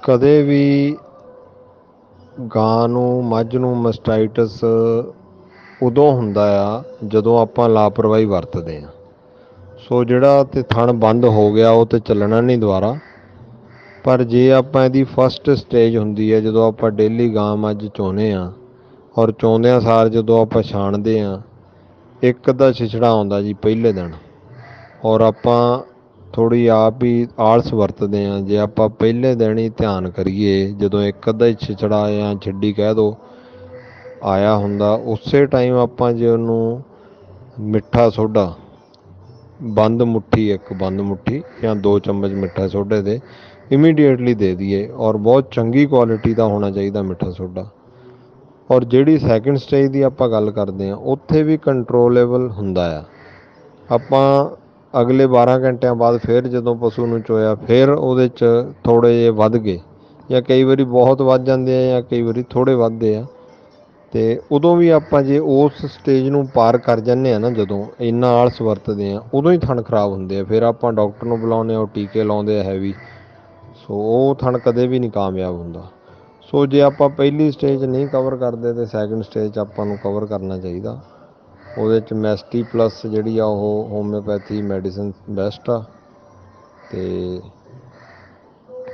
ਕਦੇ ਵੀ ਗਾਂ ਨੂੰ ਮੱਝ ਨੂੰ ਮਸਟਾਈਟਸ ਉਦੋਂ ਹੁੰਦਾ ਆ ਜਦੋਂ ਆਪਾਂ ਲਾਪਰਵਾਹੀ ਵਰਤਦੇ ਹਾਂ। ਸੋ ਜਿਹੜਾ ਤੇ ਥਣ ਬੰਦ ਹੋ ਗਿਆ ਉਹ ਤੇ ਚੱਲਣਾ ਨਹੀਂ ਦੁਬਾਰਾ। ਪਰ ਜੇ ਆਪਾਂ ਇਹਦੀ ਫਸਟ ਸਟੇਜ ਹੁੰਦੀ ਹੈ ਜਦੋਂ ਆਪਾਂ ਡੇਲੀ ਗਾਂ ਮੱਝ ਚੋਂਦੇ ਹਾਂ, ਔਰ ਚੋਂਦਿਆਂ ਸਾਰ ਜਦੋਂ ਆਪਾਂ ਛਾਣਦੇ ਹਾਂ, ਇੱਕ ਅੱਧਾ ਛਿਛੜਾ ਆਉਂਦਾ ਜੀ ਪਹਿਲੇ ਦਿਨ, ਔਰ ਆਪਾਂ ਥੋੜ੍ਹੀ ਆਪ ਹੀ ਆਲਸ ਵਰਤਦੇ ਹਾਂ। ਜੇ ਆਪਾਂ ਪਹਿਲੇ ਦਿਨ ਹੀ ਧਿਆਨ ਕਰੀਏ, ਜਦੋਂ ਇੱਕ ਅੱਧਾ ਹੀ ਛਿਛੜਾ ਜਾਂ ਛਿੱਡੀ ਕਹਿ ਦਿਓ ਆਇਆ ਹੁੰਦਾ, ਉਸੇ ਟਾਈਮ ਆਪਾਂ ਜੇ ਉਹਨੂੰ ਮਿੱਠਾ ਸੋਡਾ ਬੰਦ ਮੁੱਠੀ, ਇੱਕ ਬੰਦ ਮੁੱਠੀ ਜਾਂ 2 ਚਮਚ ਮਿੱਠਾ ਸੋਡੇ ਦੇ ਇਮੀਡੀਏਟਲੀ ਦੇ ਦਈਏ, ਔਰ ਬਹੁਤ ਚੰਗੀ ਕੁਆਲਿਟੀ ਦਾ ਹੋਣਾ ਚਾਹੀਦਾ ਮਿੱਠਾ ਸੋਡਾ। ਔਰ ਜਿਹੜੀ ਸੈਕਿੰਡ ਸਟੇਜ ਦੀ ਆਪਾਂ ਗੱਲ ਕਰਦੇ ਹਾਂ, ਉੱਥੇ ਵੀ ਕੰਟਰੋਲੇਬਲ ਹੁੰਦਾ ਆ। ਆਪਾਂ ਅਗਲੇ 12 ਘੰਟਿਆਂ ਬਾਅਦ ਫਿਰ ਜਦੋਂ ਪਸ਼ੂ ਨੂੰ ਚੋਇਆ, ਫਿਰ ਉਹਦੇ 'ਚ ਥੋੜ੍ਹੇ ਜਿਹੇ ਵੱਧ ਗਏ, ਜਾਂ ਕਈ ਵਾਰੀ ਬਹੁਤ ਵੱਧ ਜਾਂਦੇ ਆ ਜਾਂ ਕਈ ਵਾਰੀ ਥੋੜ੍ਹੇ ਵੱਧਦੇ ਆ। ਅਤੇ ਉਦੋਂ ਵੀ ਆਪਾਂ ਜੇ ਉਸ ਸਟੇਜ ਨੂੰ ਪਾਰ ਕਰ ਜਾਂਦੇ ਹਾਂ ਨਾ, ਜਦੋਂ ਇੰਨਾ ਆਲਸ ਵਰਤਦੇ ਹਾਂ, ਉਦੋਂ ਹੀ ਥਣ ਖਰਾਬ ਹੁੰਦੇ ਆ। ਫਿਰ ਆਪਾਂ ਡਾਕਟਰ ਨੂੰ ਬੁਲਾਉਂਦੇ ਹਾਂ, ਉਹ ਟੀਕੇ ਲਾਉਂਦੇ ਆ ਹੈਵੀ। ਸੋ ਉਹ ਥਣ ਕਦੇ ਵੀ ਨਹੀਂ ਕਾਮਯਾਬ ਹੁੰਦਾ। ਸੋ ਜੇ ਆਪਾਂ ਪਹਿਲੀ ਸਟੇਜ ਨਹੀਂ ਕਵਰ ਕਰਦੇ ਤਾਂ ਸੈਕਿੰਡ ਸਟੇਜ 'ਚ ਆਪਾਂ ਨੂੰ ਕਵਰ ਕਰਨਾ ਚਾਹੀਦਾ। ਉਹਦੇ 'ਚ ਮੈਸਟੀ ਪਲੱਸ ਜਿਹੜੀ ਆ ਉਹ ਹੋਮਿਓਪੈਥੀ ਮੈਡੀਸਨ ਬੈਸਟ ਆ। ਅਤੇ